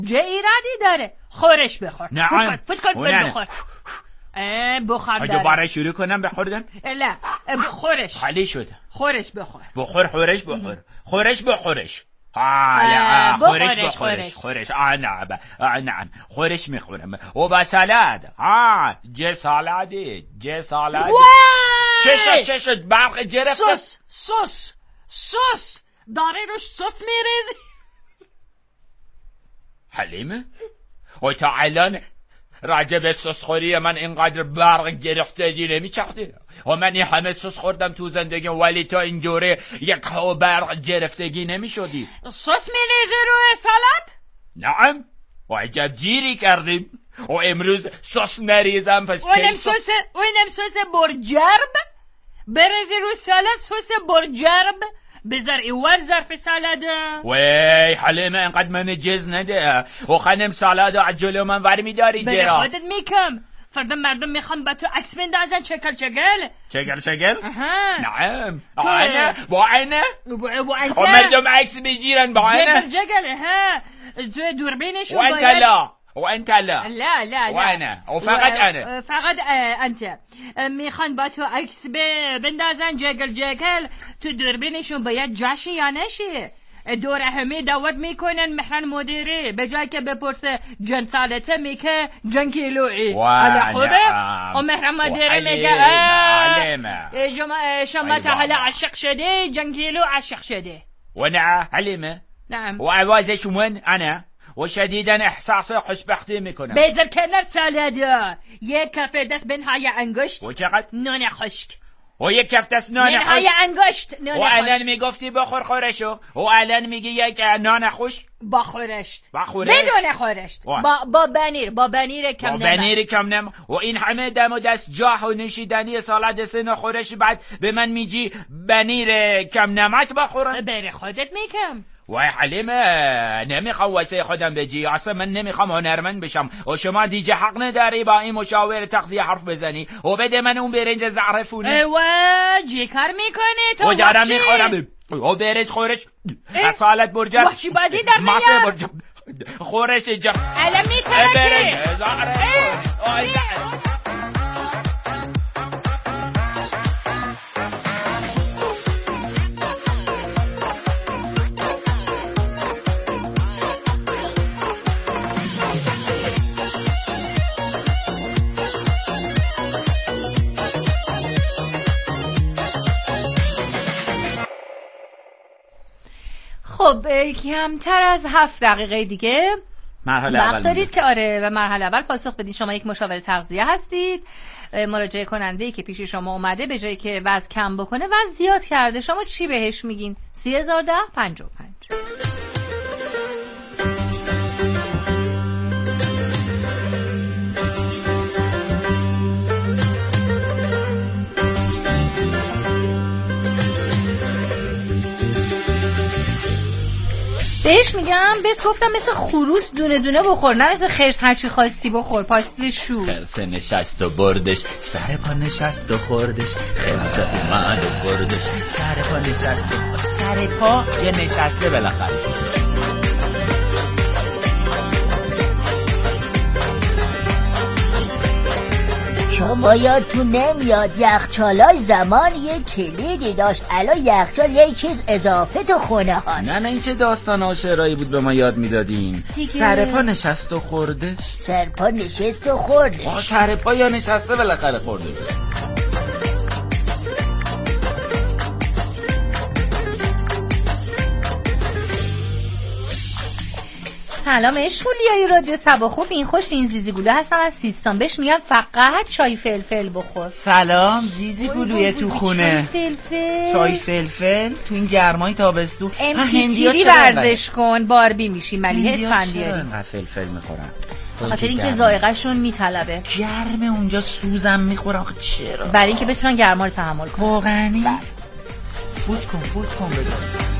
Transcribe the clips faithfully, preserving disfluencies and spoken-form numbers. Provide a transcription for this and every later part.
چه ایرادی داره؟ خورش بخور. نه فوت کن بخور. بخور داره. دوباره شروع کنم بخوردن؟ نه خورش. خالی شده. خورش بخور. بخور خورش بخور. خورش بخورش. آه خورش بخورش. خورش آه نعم آه نعم خورش میخورم و با سالاد. آه جه سالادی جه سالاد. چه شد چه شد برق گرفت؟ سس سس سس داره روش سس میریزی. حلیمه؟ و تا الان راجع به سسخوری من اینقدر برق گرفتگی نمیچختی و من این همه سس خوردم تو زندگیم ولی تا اینجوری یک ها برق گرفتگی نمیشدی. سس میریزی روی سالاد؟ نعم و عجب جیری کردیم و امروز سس نریزم پس اونم سس اونم سس برجرب بریزی روی سالاد. سس برجرب بذار ایوال ظرف سالاد. وی حلیمه اینقدر من جز نده و خانم سالاد و عجلو من ور میداری جرا. بله خودت میکم. فردا مردم میخوام با تو عکس بندازن. چگل چگل چگل چگل؟ اها نعم با عینه با عینه با عینه و مردم عکس میگیرن با عینه. چگل چگل ها تو دوربینشون باید. و انت لا و انت لا لا لا و انا و فقط انا فقط انت میخوان با تو عکس بندازن. جگل جگل تو دوربینشون باید جاشی یا نشی. دور همه دعوت میکنن مهران مدیری به جای که بپرسه جن سالته میگه جن کیلویی. حالا خوبه و مهران مدیری میگه شما شما تا حالا عاشق شده جن کیلو عاشق شده. و نه حلیمه نعم و عوازش من انا و شدیداً احساس خوشبختی میکنم. بذار کنار سالادا یک کف دست بنهای انگشت و چقدر؟ نان خشک و یک کف دست نان خشک بنهای انگشت نان و خشک. الان میگفتی بخور خورشو و الان میگی یک نان خشک با خورشت با خورشت بدون خورشت با با پنیر با پنیر کم نم با پنیر کم نم و این همه دم و دست جاه و نوشیدنی سالاد سن و خورش بعد به من میگی پنیر کم نمک بخورم. بره خودت میکم. وای حلیمه نمیخوام واسه خودم بجی. اصلا من نمیخوام هنرمند بشم و شما دیگه حق نداری با این مشاور تغذیه حرف بزنی و بده من اون برنج زعفرونه. و چی کار میکنی تو؟ و دارم میخورم و برنج خورش سالاد برجر وحشی بازی در میاد. ماسه برجر خورش جا الان میترکی برنج زعفرونه. خب کمتر از هفت دقیقه دیگه مرحله اول وقت دارید که آره و مرحله اول پاسخ بدین. شما یک مشاور تغذیه هستید. مراجعه کننده‌ای که پیش شما اومده به جایی که وزن کم بکنه وزن زیاد کرده، شما چی بهش میگین؟ سی هزار ده پنجاه و پنج. بهش میگم بهت گفتم مثل خروس دونه دونه بخور، نه مثل خرس هرچی خواستی بخور. پاستیل شو خرس نشست و بردش سر پا نشست و خوردش. خرس اومد و بردش سر پا نشست و سر پا یه نشسته بالاخره. شما یادتون نمیاد یخچالای زمان یه کلیدی داشت، الان یخچال یه چیز اضافه تو خونه ها. نه نه این چه داستان ها شعرهایی بود به ما یاد میدادین. سر پا نشست و خوردش. سر پا نشست و خوردش. آه سر پا یا نشسته بالاخره خوردش. سلام اشولیای رادیو صبا خوب این خوش این زیزی گلو هستم از سیستان. بهش میگن فقط چای فلفل بخور. سلام زیزی گلوی تو خونه. چای فلفل چای فلفل تو این گرمای تابستون. هندی‌ها ورزش کن باربی میشی ملیحه اسفندیاری. من فلفل میخورم خاطر اینکه ذائقه‌شون میطلبه. گرمه اونجا سوزم میخورم. آخه چرا؟ برای اینکه بتونن گرما رو تحمل کنن. واقعا فوت کن فوت کن بده.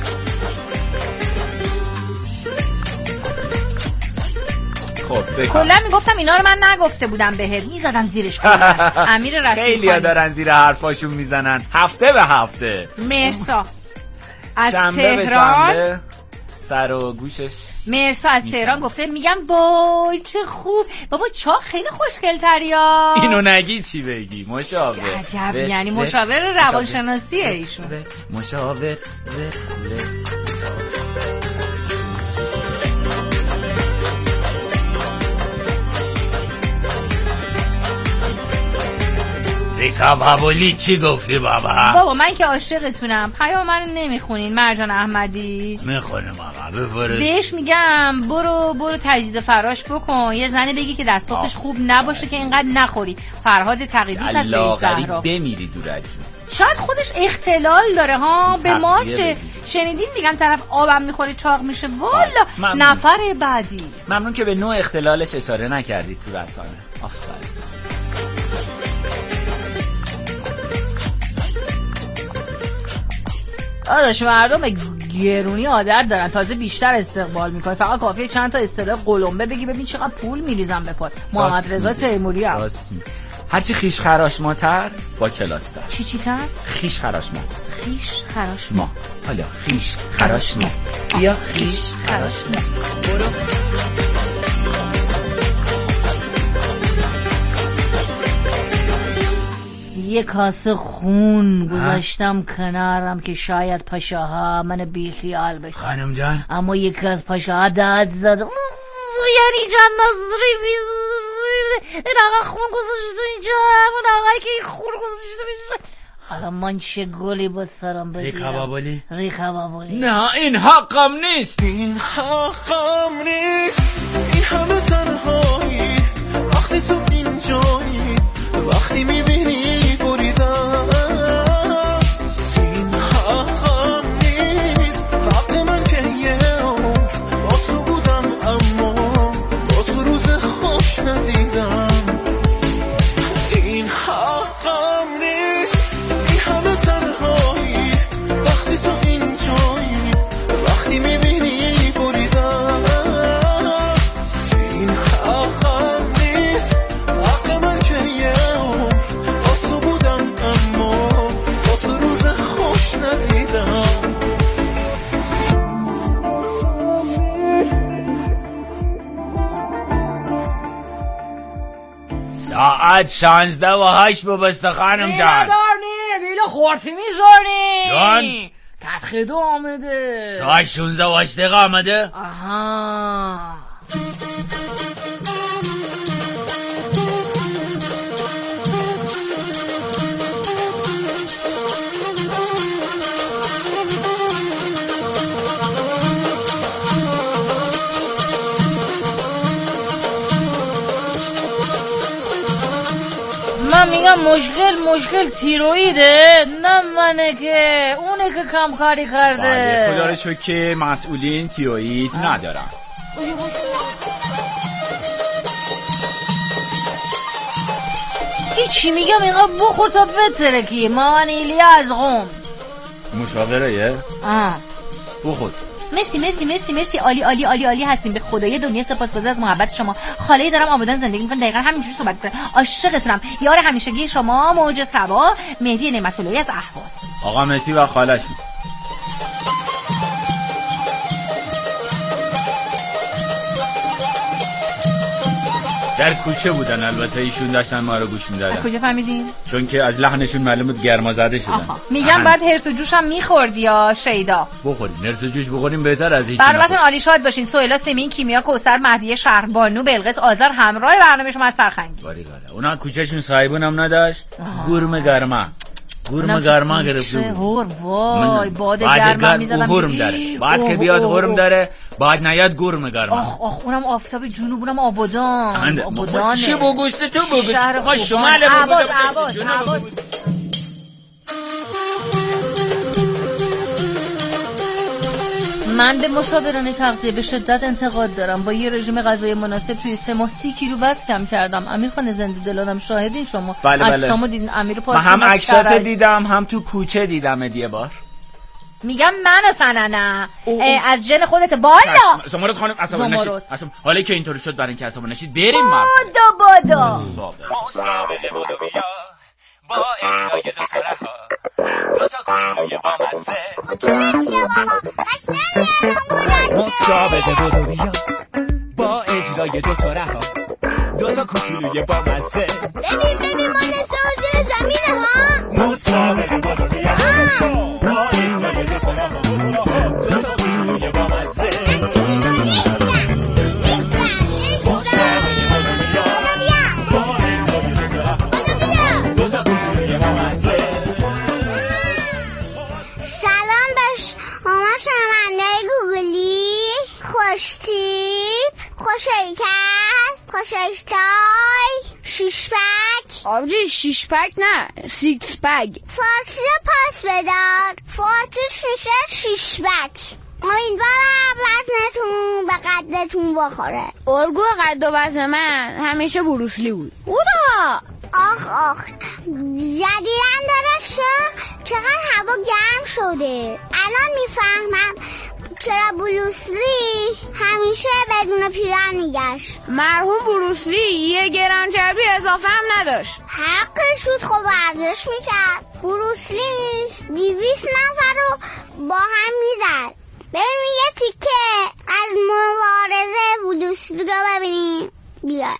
کلا میگفتم اینا رو من نگفته بودم بهت، میزدم زیرش کنم. امیر رسول خیلی ها دارن زیر حرفاشون میزنن هفته به هفته. مرسا از شنبه تهران به شنبه سر و گوشش مرسا از تهران گفته میگم وای چه خوب بابا چا خیلی خوشگل تریا. اینو نگی چی بگی مشاور. عجب یعنی مشاور روانشناسیه ایشون. مشاور ریکا بابولی چی گفتی بابا؟ بابا من که عاشقتونم. پیام منو نمیخونین مرجان احمدی؟ میخونم بابا بفرست. بهش میگم برو برو تجدید فراش بکن. یه زنی بگی که دستاختش خوب نباشه که اینقدر نخوری. فرهاد تقی‌دوست از بیت زهرا. بمیری دورت. شاید خودش اختلال داره ها به ما چه شنیدین میگن طرف آبم میخوره چاق میشه. والا نفر بعدی. ممنون که به نوع اختلالش اشاره نکردید تو رسانه. آفرین. آداش مردم به گرونی عادت دارن تازه بیشتر استقبال میکنه. فقط کافیه چند تا اصطلاح قلمبه بگی ببین چقدر پول میریزم به پات. محمد رضا تیموری هم هرچی خیش خراش ماتر با کلاس تر. چی چی تر؟ خیش خراش ما خیش خراش ما حالا خیش خراش ما یا خیش خراش ما. یه کاسه خون گذاشتم کنارم که شاید پاشاها من بیخیال بشه. خانم جان اما یکی از پاشاها داد زد یعنی جان نظری بیز این آقا خون گذاشته اینجا همون آقایی که این خون گذاشته اینجا. حالا من چه گلی با سرم بگیرم؟ ریکا بابولی؟ ریکا بابولی نه این حقم نیست. این حقم نیست. این همه تنهایی وقتی تو اینجایی وقتی میبینی بریدم. این حقم نیست. حق من که یه با تو بودم اما با تو روز خوش ندیدم. این حقم نیست. این همه تنهایی وقتی تو اینجایی وقتی میبینی بریدم. این حقم نیست. حق من که یه با تو بودم اما با تو روز خوش ندیدم. ساعت شانزده و هشت ببسته خانم جان. ندارنی بیل خورتی میزارنی جان تدخیدو آمده. ساعت شانزده و هشت دقیقه آمده. آها من میگم مشکل مشکل تیرویده نه منه که اونه که کم کاری کرده. بله خدا رو شکر که مسئولین تیروید ندارن. هیچی میگم اینقدر بخور تا بترکی. مامان ایلیا از قم مشاوره یه آه بخور. مرسی مرسی مرسی مرسی عالی عالی عالی عالی هستیم. به خدای دنیا سپاسگزار از محبت شما. خاله دارم آبادان زندگی میکنم. دقیقاً همینجوری صحبت کنم. عاشقتونم. یار همیشگی شما موج صبا مهدی نعمت‌اللهی از اهواز. آقا مهدی و خالش در کوچه بودن. البته ایشون داشتن ما رو گوش میدادن. کجا فهمیدین؟ چون که از لحنشون معلوم بود گرما زده شدن. آها. میگم بعد هرس و جوش هم میخوردی یا شیدا؟ بخوریم هرس و جوش بخوریم بهتر از هیچ. برنامه‌تون عالی شاد باشین. سهیلا سیمین کیمیا کوثر مهدی شهربانو بلقیس آذر همراه برنامه شما از سرخنگی. باریکلا. اونا کوچهشون صاحبون هم نداشت. گرم گرما گرم گرما گرفته بود. وای باد گرما میزدم. گرم داره. بعد که بیاد گرم داره بعد نیاد گرم گرما. آخ آخ اونم آفتاب جنوب اونم آبادان. آبادانه. چی بگوشت تو بگو. شهر شمال عباد عباد عباد. من به مشاوران تغذیه به شدت انتقاد دارم. با یه رژیم غذایی مناسب توی سه ماه سی کیلو وزن کم کردم. امیر خان زنده دلانم شاهدین شما. بله بله. عکسامو دیدین امیر پارسا. من هم عکسات دیدم هم تو کوچه دیدم یه بار. میگم منو سننه از جن خودت بالا. زمرد خانم عصبانی نشید. حالا که اینطوری شد برای اینکه عصبانی نشید بریم ما. بادا بادا. با اجرای دو سرها دو تا کوچولوی بامزه. کوچولو چیه بابا؟ قشنگه رنگو مسابقه بدو بیا با اجرای دو تا رها، دو تا کوچولوی بامزه. ببین ببین ما نصف حضور زمینه ها. مسابقه بدو بیا با اجرای دو تا رها، دو تا کوچولوی بامزه. خوش اشتای شیشپک. آبجی شیشپک نه، سیکس پک. فارسی پاس بدار، فارسیش میشه شیشپک. امیدوارم وزنتون به قدتون بخوره. الگو قد و وزن من همیشه بروسلی بود. اونا آخ آخ جدیدن داره چقدر هوا گرم شده. الان میفهمم چرا بروسلی همیشه بدون پیرن میگشت. مرحوم بروسلی یه گرم چربی اضافه هم نداشت. حقش بود، خب ورزش میکرد. بروسلی دیویس نفر رو با هم میزد. بریم یه تیکه از مبارزه بروسلی رو ببینیم. بیای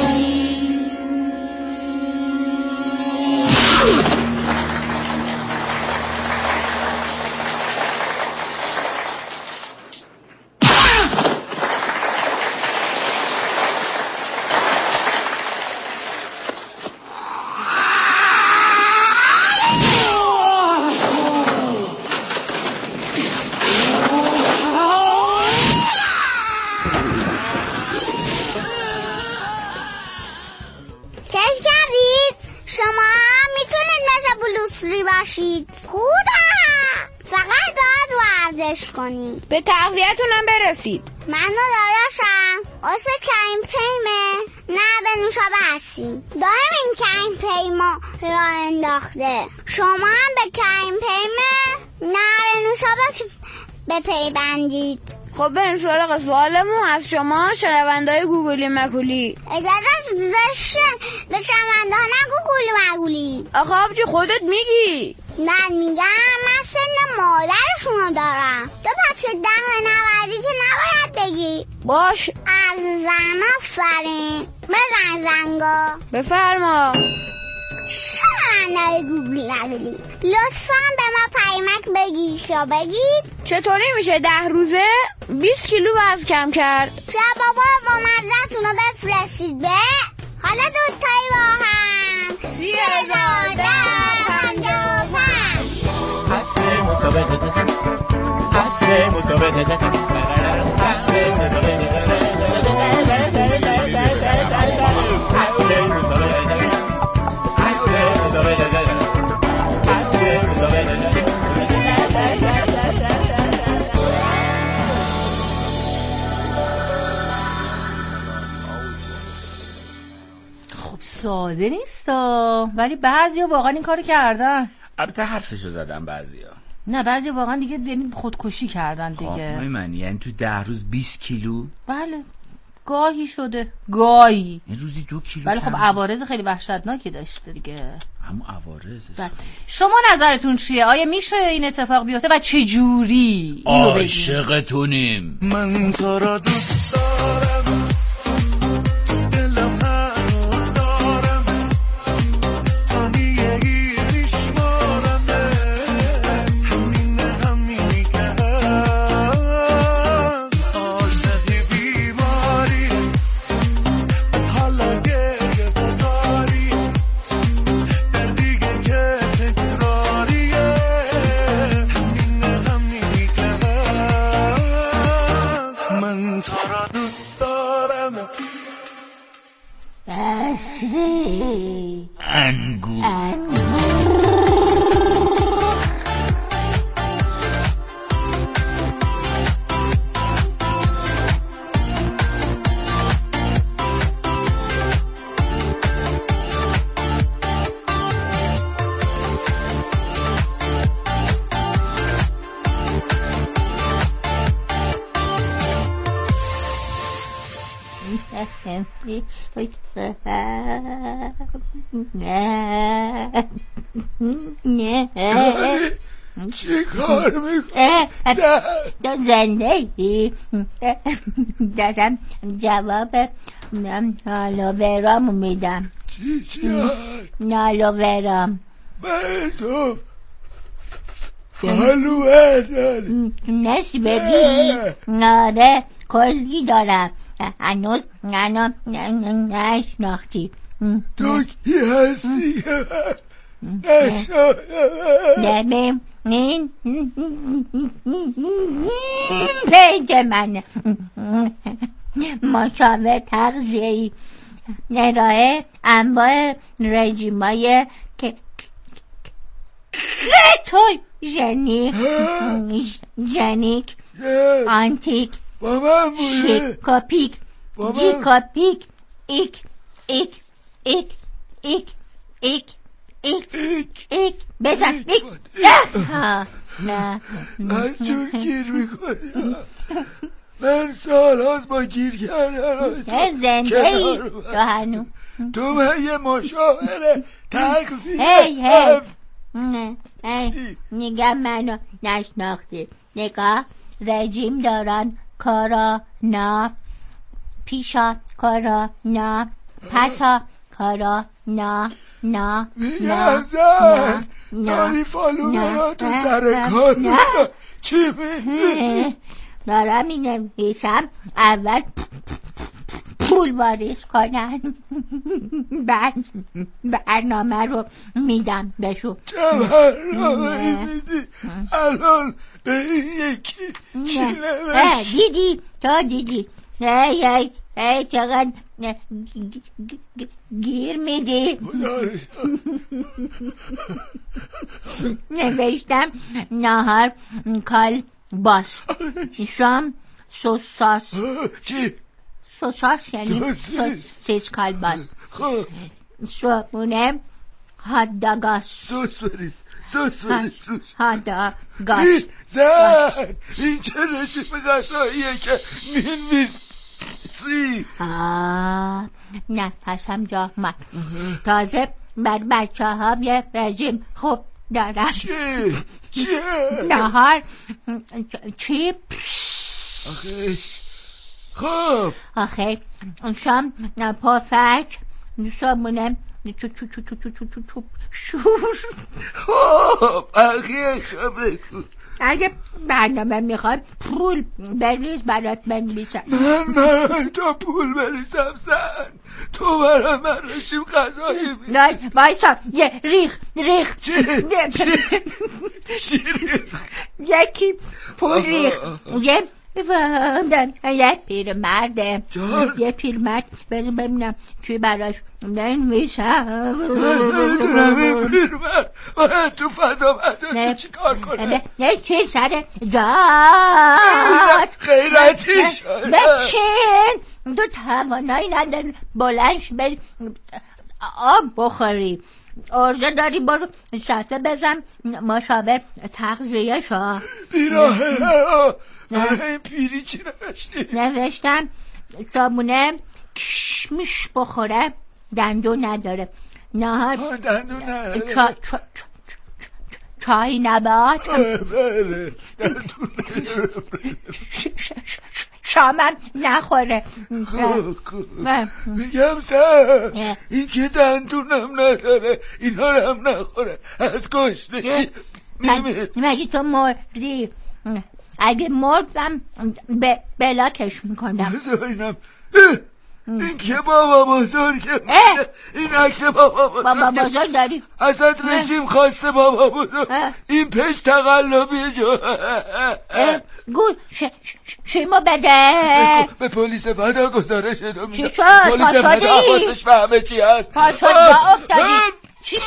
فقط باید ورزش کنیم. به تغذیه‌تونم برسید. من و داداشم واسه کمپیمه نه به نوشابه هستیم. دائم این کمپیما را انداخته. شما هم به کمپیمه نه به نوشابه بپیوندید. خب بریم سراغ سوالمون از شما شنونده‌های گوگلی مکولی. اجازه زشته به شنونده نگو گوگلی مکولی. آخه آبجی خودت میگی. من میگم من سن مادرشونو دارم. تو بچه ده نودی که نباید بگی. باش عزیزم آفرین. بزن زنگا. بفرما. شنونده گوگلی مکولی لطفاً به ما پیامک بگید یا بگید چطوری میشه ده روزه بیست کیلو وزن کم کرد؟ جوابا با مزدتون رو بفرستید به حالا دوتایی با هم سی هزار ده پنجاه و پنج. حسن مسابقه حسن مسابقه حسن مسابقه خب ساده نیستا، ولی بعضیا واقعا این کارو کردن. البته حرفشو زدن بعضیا. نه بعضیا واقعا دیگه یعنی خودکشی کردن دیگه. خب من یعنی تو ده روز بیست کیلو؟ بله گاهی شده گاهی این روزی دو کیلو. ولی خب عوارض خیلی وحشتناکی داشته دیگه. همون عوارض. شما نظرتون چیه؟ آیا میشه این اتفاق بیفته و چه جوری؟ اینو بگید. عاشقتونیم. من تو را دوست دارم دلم هر روز دارم ثانیه ای میشمارم همین همینی که هست عاشقی بیماری از حالا گریه بزاری در دیگه که تکراریه همین همینی که هست من تو را دوست دارم. اصری انگور چی کار میکنی؟ تو زنده ای؟ دارم جواب نالوورامو میدم. چی چی هست؟ نالوورام. من تو فالوور داری؟ نسی بگی؟ ناره کلی دارم. هنوز منو نشناختی. تو کی هستی که من نشناختم؟ نمیم این پیج من مشاور تغذیه‌ای، ارائه انواع رژیمای کتوژنیک، ژنیک، آنتیک، با من بوده شیکوپیک، جیکوپیک، ایک ایک ایک ایک ایک ایک ایک بزن ایک. نه من جور گیر میکنم. من سال هاست با گیر کردن زنده ای تو هنو. تو من یه مشاوره تغذیه. هی هی نه نگه منو نشناختی. نگاه رژیم دارن، کارا نه، پیشا کارا نه، پسا کارا نه نه میگم زن داری فالوورا تو سر کار میزن. چی میگی؟ دارم مینویسم اول پول واریز کنن، بعد برنامه رو میدم بشو. چه برنامه میدی؟ الان به این یکی چی نوشت؟ دیدی تو دیدی. ای ای ای چقدر گیر میدی. نوشتم نهار کال باس، شام سوساس. چی؟ سوساس یعنی سوسیس کال باس. صبحونه هات داگاس. سوس بریز سوس بریز روش. هات داگاس. زن این چه رژیم غذاییه که مینویسی؟ آه نه پسم جا من تازه بر بچه ها یه رژیم خوب دارم. چیه؟ چیه؟ نهار چیپس. آخه خب آخه شام پفک، صبحونه چو چو چو چو چو چو چو چو شور. خب بقیه شو بگو. اگه برنامه میخواد پول بریز برات بنویسم. من من تو پول بریزم زن؟ تو برای من رژیم غذایی می نه بایسا یه ریخ ریخ. چی؟ چی ریخ؟ یکی پول ریخ. یه یه پیر مرده، یه پیر مرد بذار ببینم چی براش بنویسم. من ندونم این پیر مرد باید تو فضا مجازی چی کار کنه؟ نه چی سر جاد غیرتی شده. بچین تو توانایی نداری بلنش بری آب بخوری. ارزه داری برو صفحه بزن مشاور تغذیه شو. بیراهه برای این پیری چی نوشتی؟ نوشتم صابونه کشمش بخوره دندون نداره. نهار دندون نداره. چا چا چای نبات. بله شامم نخوره. میگم سر این که دندونم نداره اینا رو هم نخوره از گشنگی میمیره. مگه تو مردی؟ اگه مردم بلاکش میکنم. بذارینم این که بابا بزرگه. این عکس بابا بزرگه. بابا بزرگ داری؟ ازت رژیم خواسته بابا بزرگ. این پیش تقلبی جو. گو شیما بده به پلیس فدا گزارش دو میدم. چی شد؟ پلیس فدا حواسش به همه چی هست. پاشد با افتادی. چی؟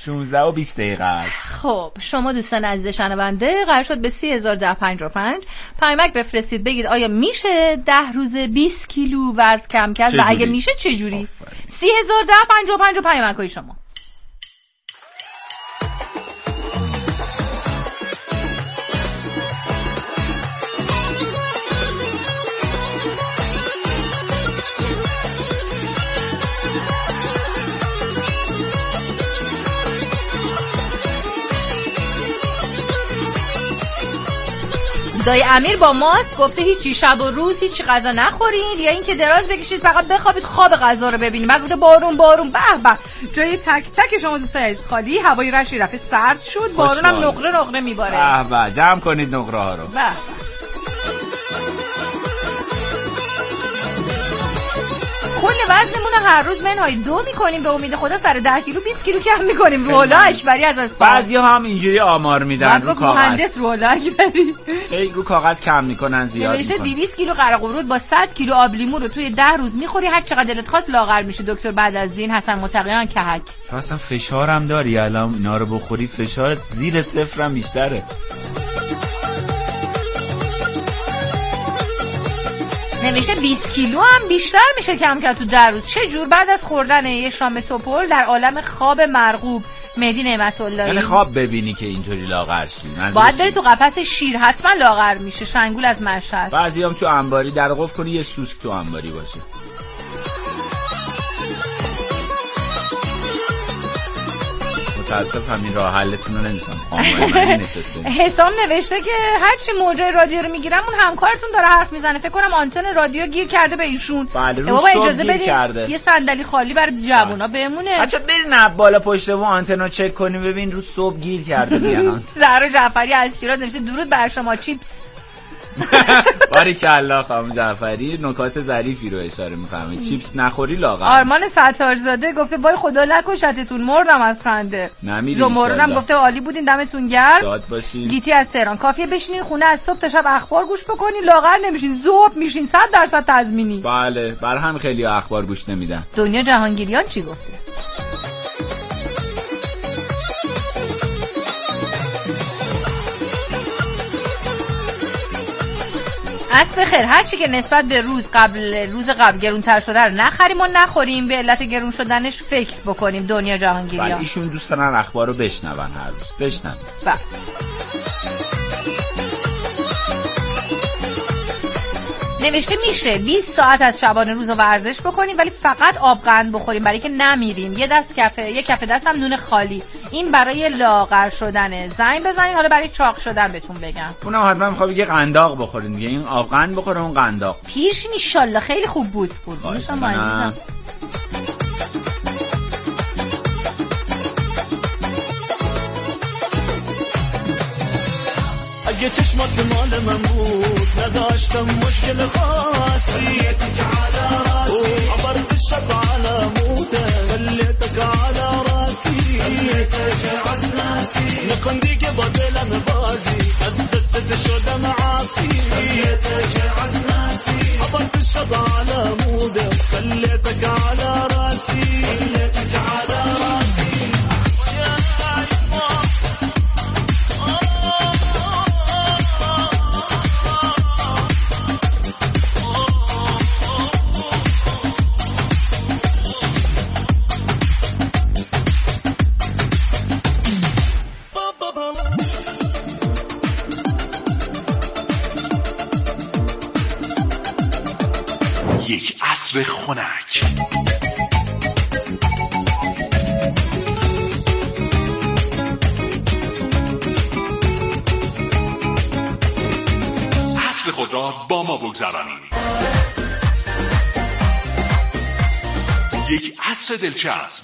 شانزده و بیست دقیقه است. خب شما دوستان عزیز شنونده قرار شد به سی هزار ده پنجاه و پنج پیامک بفرستید بگید آیا میشه ده روز بیست کیلو وزن کم کرد و اگه میشه چه جوری؟ سی هزار ده پنجاه و پنج و پیامک های شما. دایی امیر با ماست گفته هیچی شب و روز هیچی غذا نخورین یا اینکه دراز بکشید فقط بخوابید خواب غذا رو ببینید. بعد گفته بارون بارون به به جای تک تک شما دوستان عزیز خالی هوای رشی رفته سرد شد بارون هم نقره نقره میباره. به به جمع کنید نقره ها رو. به کل وزنمون رو هر روز منهای دو میکنیم به امید خدا سر ده کیلو بیست کیلو کم میکنیم. روح‌الله اکبری از از بعضی ها هم اینجوری آمار میدن رو کاغذ. مهندس روح‌الله اکبری ای رو کاغذ کم میکنن زیاد میشه دویست کیلو قرقورود با صد کیلو آب لیمو رو توی ده روز میخوری هر چقدر دلت خواست لاغر میشه. دکتر بعد از این حسن متقیان کهک تو اصلا فشارم داری الان اینا رو بخوری فشارت زیر صفرم بیشتره. نوشته بیست کیلو هم بیشتر میشه کم کرد تو در روز. چه جور بعد از خوردن یه شام توپل در عالم خواب مرغوب. مهدی نعمت اللهی یعنی خواب ببینی که اینطوری لاغر شی باید بری تو قفس شیر حتما لاغر میشه. شنگول از مشهد. بعضی هم تو انباری در قفل کنی یه سوسک تو انباری باشه. متاسف همین راه حلتون رو نمیتونم. حسام نوشته که هرچی موجه رادیو رو میگیرم اون همکارتون داره حرف میزنه فکر کنم آنتن رادیو گیر کرده به ایشون. بله رو اجازه بدید یه صندلی خالی برای جوونا بمونه. بچا برین نه بالا پشت و آنتن رو چک کنیم ببین رو صبح گیر کرده میگن. زهرا جعفری از شیراز نوشته درود بر شما چیپس. باریکالله خانم جعفری نکات ظریفی رو اشاره می‌فرمایید. چیپس نخوری لاغر. آرمان ستارزاده گفته وای خدا نکشتتون مردم از خنده. زمردم گفته عالی بودین دمتون گرم. شاد باشین. گیتی از تهران کافیه بشینین خونه از صبح تا شب اخبار گوش بکنین لاغر نمیشین ذوب میشین صد درصد تضمینی. بله بر هم خیلی اخبار گوش نمیدن. دنیا جهانگیریان چی گفته؟ اصل خیر هرچی که نسبت به روز قبل روز قبل گرونتر شده رو نخریم و نخوریم به علت گرون شدنش فکر بکنیم. دنیا جهانگیریان بله ایشون دوست دارن اخبار رو بشنون هر روز بشنون. بله نوشته میشه بیست ساعت از شبانه روز رو ورزش بکنیم ولی فقط آبقند بخوریم برای که نمیریم. یه دست کفه یه کف دست هم نون خالی. این برای لاغر شدنه. زنگ بزنین حالا برای چاق شدن بهتون بگم. اونم حتما میخواد یه قنداق بخورین دیگه. این آبقند بخوره اون قنداق. پیرشین ان شاء الله خیلی خوب بود. قربون شما عزیزم. اگه چشمات مال من بود نداشتم مشکل خاصی خليتك على راسي عبرت الشط على موته خليتك على راسي خليتك عز ناسي نقنديك بدل بازي از دستت شدم عاصي خليتك عز ناسي عبرت الشط على موته خليتك على راسي خليتك على راسي یک عصر خنک. عصر خود را با ما بگذرانید. یک عصر دلچسب.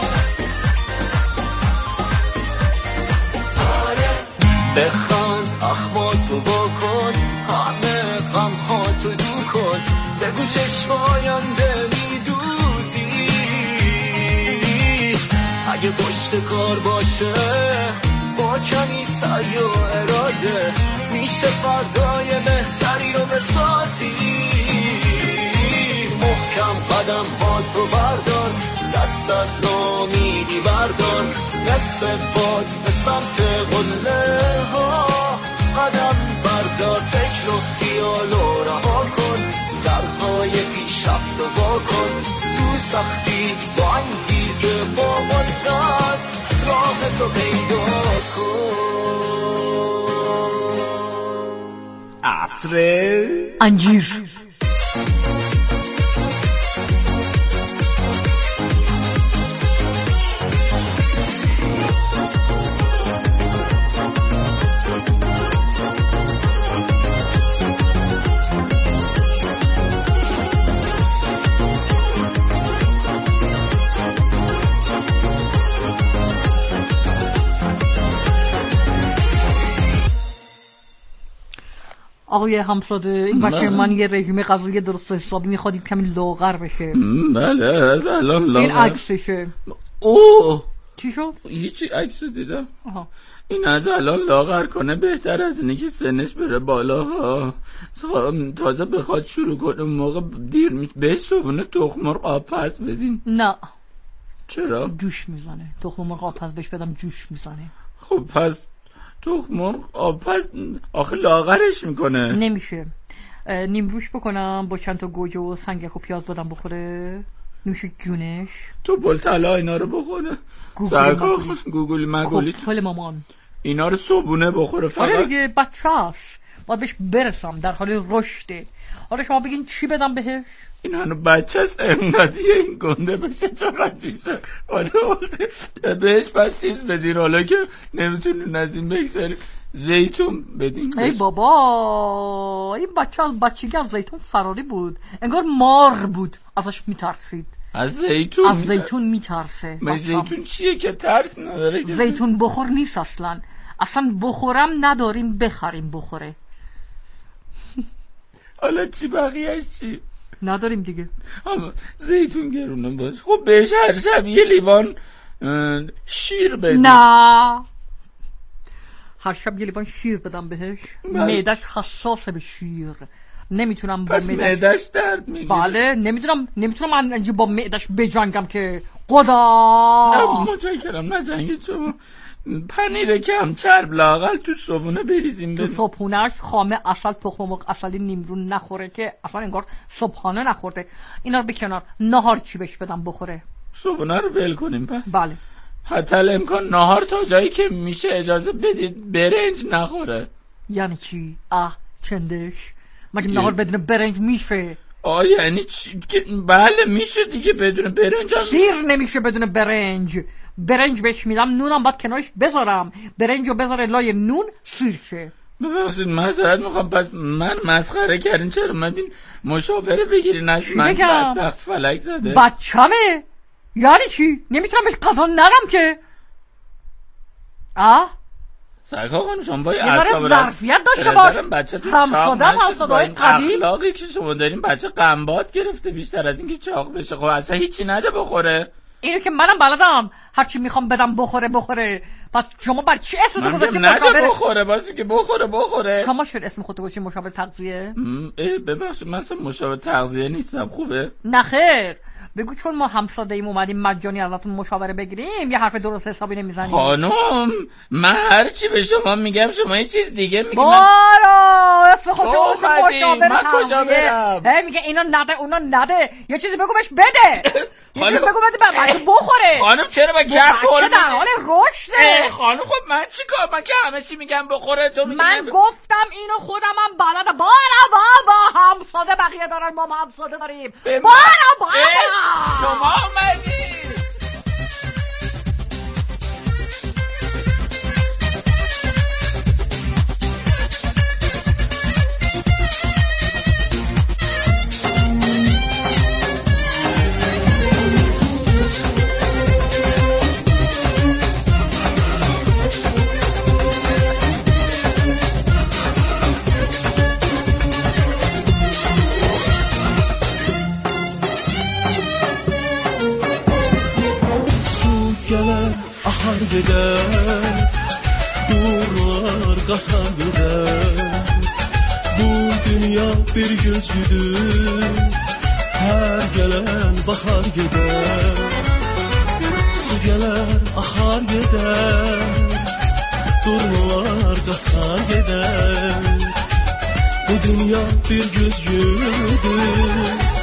بخوان اخباتو بکن همه غم هاتو دور کن بگو چشماینده میدودی اگه پشت کار باشه با کمی سعی و اراده میشه فردای بهتری رو بسازی محکم قدم هاتو بردار دست از نامیدی بردار دست باد به سمت قله ها، قدم بردار فکر و خیال و رها کن، درهای پیشرفت و وا کن، تو سختی با انگیزه با قدرت راه تو پیدا کن. عصر انجیر. آقای همساده این بچه من یه رژیم غذایی درست حسابی میخواد کمی لاغر بشه. بله از الان لاغر. این عکسشه. اوه چی شد؟ هیچی عکس رو دیدم. آها. این از الان لاغر کنه بهتر از اینه که سنش بره بالا ها. تازه بخواد شروع کنه موقع دیر می بهش صبحونه تخم مرغ آب پز بدین. نه. چرا؟ جوش میزنه. تخم مرغ آب پز بهش بدم جوش میزنه. خب پس تخم مرغ آب پز آخه لاغرش میکنه. نمیشه. نیمروش بکنم با چند تا گوجه و سنگک و پیاز بدم بخوره. نمیشه جونش. تو بلطلا اینا رو بخوره. سرکار گوگل مگولی کپل مامان اینا رو صبحونه بخوره فقط. آره دیگه بچه هست باید بهش برسم در حال رشده. آره شما بگین چی بدم بهش؟ این هنو بچه هست انقدیه این گنده بشه چقدر بیشه. آره بهش پس چیز بدین حالا که نمیتونین از این بگذاریم زیتون بدین. ای بابا این بچه از بچگی از زیتون فراری بود انگار مار بود ازش میترسید. از زیتون از زیتون میترسه. من زیتون چیه که ترس نداره؟ زیتون بخور نیست اصلا. اصلا بخورم نداریم بخریم بخوره. حالا چی بقیهش چی؟ نداریم دیگه. اما زیتون گرونه باش. خب بهش هر شب یه لیوان شیر بدی. نه هر شب یه لیوان شیر بدم بهش. معدش حساسه به شیر. نمیتونم با پس معدش درد میگیره. بله نمیتونم نمیتونم من اینجا با معدش بجنگم که خدا. نه متشکرم نجنگید شما. پنیر کم چرب لاقل تو صبحونه بریزیم. تو صبحونهش خامه اصل تخم مرغ اصلی نیمرون نخوره که اصلا انگار صبحانه نخورده. اینا رو بکنار. نهار چی بهش بدم بخوره؟ صبحونه رو ول کنیم پس. بله حتی الامکان نهار تا جایی که میشه اجازه بدید برنج نخوره. یعنی چی؟ اه چندش مگه نهار بدون برنج میشه؟ آه یعنی چی؟ بله میشه دیگه بدون برنج هم... سیر نمیشه بدون برنج. برنج بهش میدم نونم باید کنارش بذارم. برنجو بذاره لای نون سیر شه. ببخشید معذرت میخوام پس من مسخره کردین چرا اومدین مشاوره بگیرین از من بدبخت فلک زده بچمه. یعنی چی؟ نمیتونم بهش قضا نرم که. آه سرکار خانم شما با اعصاب ظرفیت داشته باش. هم شدن همساده‌های قدیم اخلاقی که شما دارین بچه قنبات گرفته بیشتر از اینکه چاق بشه. خب اصلا هیچی نده بخوره. اینو که منم بلدم هرچی میخوام بدم بخوره بخوره. پس شما بر چی اسمتو گذاشتین مشاور؟ نده بخوره باشه که بخوره بخوره. شما شد اسم خودتو گذاشتین مشاور تغذیه؟ ای ببخشید من اصلا مشاور تغذیه نیستم. خوبه؟ نه خیر بگو چون ما همساده ایم اومدیم مجانی ازتون مشاوره بگیریم یه حرف درست حسابی نمیزنیم. خانم من هر چی به شما میگم شما یه چیز دیگه میگی. بارو اسم خودتو مشاور من کجا برم؟ هی میگه اینا نده اونا نده. یه چیزی بگو بهش بده. یه چیزی بگو بده بچه بخوره. خانم چرا با کفش هول میدی؟ در حال رشده. خانم خب من چیکار؟ من که همه چی میگم بخوره تو میگی من گفتم اینو خودم هم بلدم. بارا بابا همساده بقیه دارن ما همساده داریم. بارا بابا شما اومدی. Ahar gider, durlar qatar gider. Bu dünya bir gözlüdür, her gelen bahar gider. Su gelər, axar gedər, durmalar qatar gedər. Bu dünya bir güzgüdür,